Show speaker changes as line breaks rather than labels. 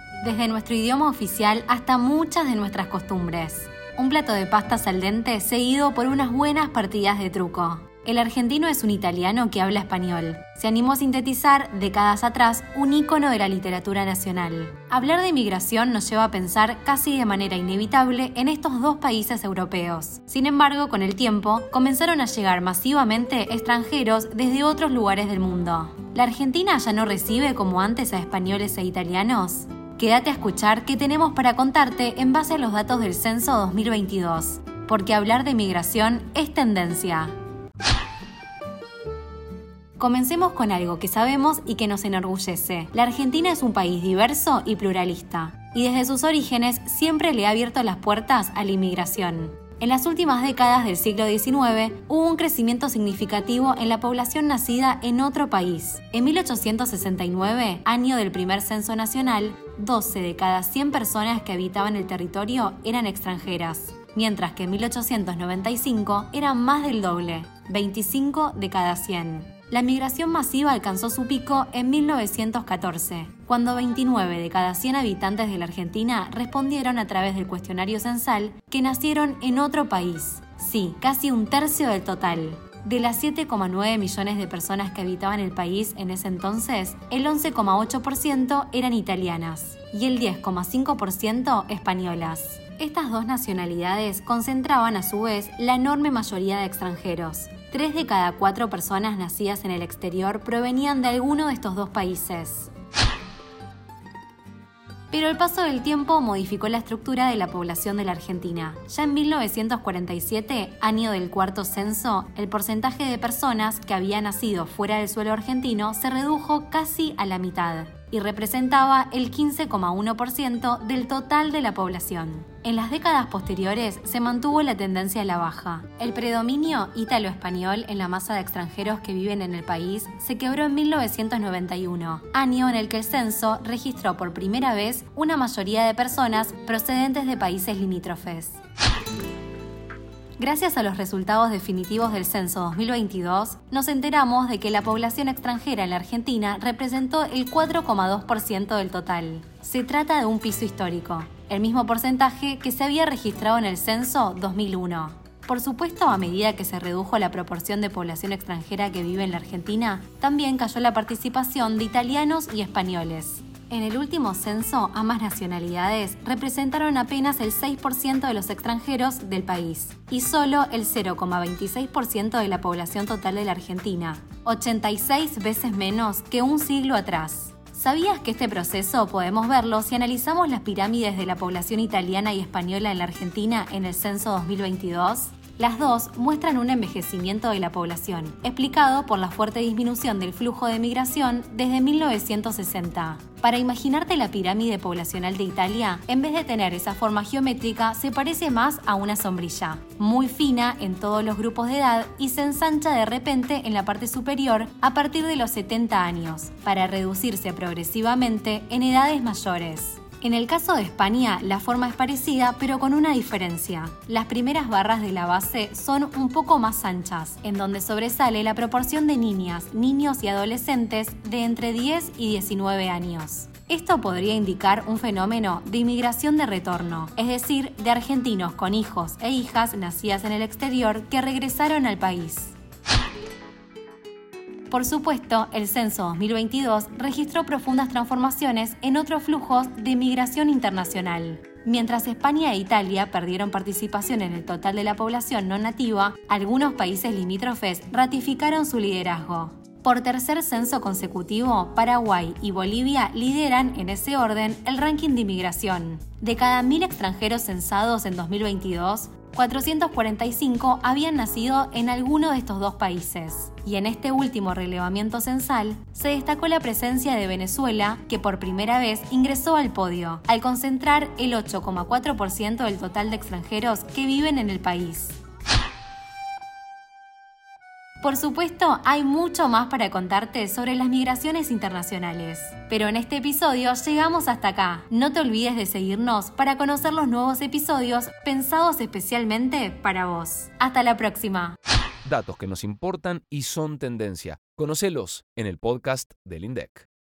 desde nuestro idioma oficial hasta muchas de nuestras costumbres. Un plato de pastas al dente seguido por unas buenas partidas de truco. El argentino es un italiano que habla español. Se animó a sintetizar, décadas atrás, un ícono de la literatura nacional. Hablar de migración nos lleva a pensar casi de manera inevitable en estos dos países europeos. Sin embargo, con el tiempo, comenzaron a llegar masivamente extranjeros desde otros lugares del mundo. ¿La Argentina ya no recibe como antes a españoles e italianos? Quédate a escuchar qué tenemos para contarte en base a los datos del Censo 2022, porque hablar de migración es tendencia. Comencemos con algo que sabemos y que nos enorgullece. La Argentina es un país diverso y pluralista, y desde sus orígenes siempre le ha abierto las puertas a la inmigración. En las últimas décadas del siglo XIX hubo un crecimiento significativo en la población nacida en otro país. En 1869, año del primer censo nacional, 12 de cada 100 personas que habitaban el territorio eran extranjeras, mientras que en 1895 eran más del doble, 25 de cada 100. La migración masiva alcanzó su pico en 1914, cuando 29 de cada 100 habitantes de la Argentina respondieron a través del cuestionario censal que nacieron en otro país. Sí, casi un tercio del total. De las 7,9 millones de personas que habitaban el país en ese entonces, el 11,8% eran italianas y el 10,5% españolas. Estas dos nacionalidades concentraban a su vez la enorme mayoría de extranjeros. 3 de cada 4 personas nacidas en el exterior provenían de alguno de estos dos países. Pero el paso del tiempo modificó la estructura de la población de la Argentina. Ya en 1947, año del cuarto censo, el porcentaje de personas que había nacido fuera del suelo argentino se redujo casi a la mitad y representaba el 15,1% del total de la población. En las décadas posteriores se mantuvo la tendencia a la baja. El predominio ítalo-español en la masa de extranjeros que viven en el país se quebró en 1991, año en el que el censo registró por primera vez una mayoría de personas procedentes de países limítrofes. Gracias a los resultados definitivos del Censo 2022, nos enteramos de que la población extranjera en la Argentina representó el 4,2% del total. Se trata de un piso histórico, el mismo porcentaje que se había registrado en el Censo 2001. Por supuesto, a medida que se redujo la proporción de población extranjera que vive en la Argentina, también cayó la participación de italianos y españoles. En el último censo, ambas nacionalidades representaron apenas el 6% de los extranjeros del país y solo el 0,26% de la población total de la Argentina, 86 veces menos que un siglo atrás. ¿Sabías que este proceso podemos verlo si analizamos las pirámides de la población italiana y española en la Argentina en el censo 2022? Las dos muestran un envejecimiento de la población, explicado por la fuerte disminución del flujo de migración desde 1960. Para imaginarte la pirámide poblacional de Italia, en vez de tener esa forma geométrica, se parece más a una sombrilla, muy fina en todos los grupos de edad y se ensancha de repente en la parte superior a partir de los 70 años, para reducirse progresivamente en edades mayores. En el caso de España, la forma es parecida, pero con una diferencia. Las primeras barras de la base son un poco más anchas, en donde sobresale la proporción de niñas, niños y adolescentes de entre 10 y 19 años. Esto podría indicar un fenómeno de inmigración de retorno, es decir, de argentinos con hijos e hijas nacidas en el exterior que regresaron al país. Por supuesto, el Censo 2022 registró profundas transformaciones en otros flujos de migración internacional. Mientras España e Italia perdieron participación en el total de la población no nativa, algunos países limítrofes ratificaron su liderazgo. Por tercer censo consecutivo, Paraguay y Bolivia lideran en ese orden el ranking de inmigración. De cada 1.000 extranjeros censados en 2022, 445 habían nacido en alguno de estos dos países. Y en este último relevamiento censal, se destacó la presencia de Venezuela, que por primera vez ingresó al podio, al concentrar el 8,4% del total de extranjeros que viven en el país. Por supuesto, hay mucho más para contarte sobre las migraciones internacionales. Pero en este episodio llegamos hasta acá. No te olvides de seguirnos para conocer los nuevos episodios pensados especialmente para vos. Hasta la próxima.
Datos que nos importan y son tendencia. Conocelos en el podcast del INDEC.